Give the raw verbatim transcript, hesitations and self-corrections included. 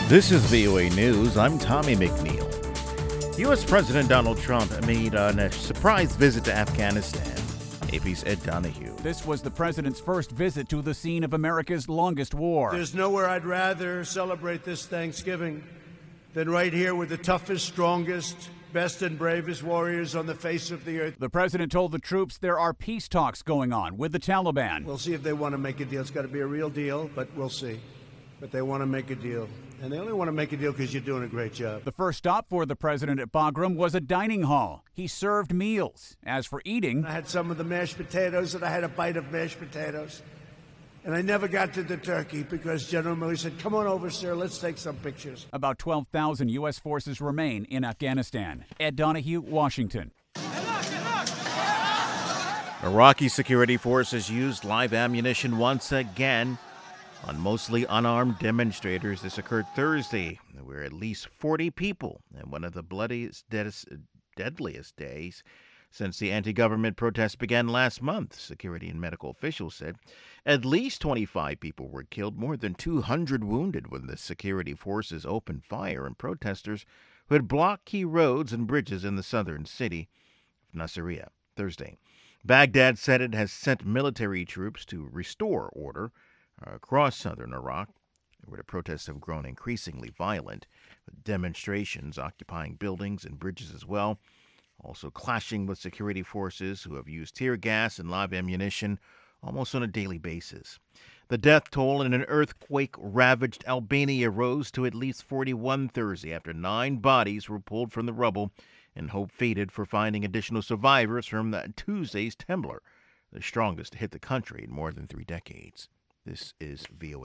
This is V O A News. I'm Tommy McNeil. U S. President Donald Trump made a surprise visit to Afghanistan. A P's Ed Donahue. This was the president's first visit to the scene of America's longest war. There's nowhere I'd rather celebrate this Thanksgiving than right here with the toughest, strongest, best and bravest warriors on the face of the earth. The president told the troops there are peace talks going on with the Taliban. We'll see if they want to make a deal. It's got to be a real deal, but we'll see. But they want to make a deal. And they only want to make a deal because you're doing a great job. The first stop for the president at Bagram was a dining hall. He served meals. As for eating, I had some of the mashed potatoes, and I had a bite of mashed potatoes. And I never got to the turkey because General Milley said, come on over, sir, let's take some pictures. About twelve thousand U S forces remain in Afghanistan. Ed Donahue, Washington. Iraqi security forces used live ammunition once again on mostly unarmed demonstrators. This occurred Thursday, where at least forty people in one of the bloodiest, deadest, deadliest days since the anti-government protests began last month. Security and medical officials said at least twenty-five people were killed, more than two hundred wounded when the security forces opened fire on protesters who had blocked key roads and bridges in the southern city of Nasiriyah Thursday. Baghdad said it has sent military troops to restore order across southern Iraq, where the protests have grown increasingly violent, with demonstrations occupying buildings and bridges as well, also clashing with security forces who have used tear gas and live ammunition almost on a daily basis. The death toll in an earthquake-ravaged Albania rose to at least forty-one Thursday after nine bodies were pulled from the rubble and hope faded for finding additional survivors from that Tuesday's tremor, the strongest to hit the country in more than three decades. This is V O A.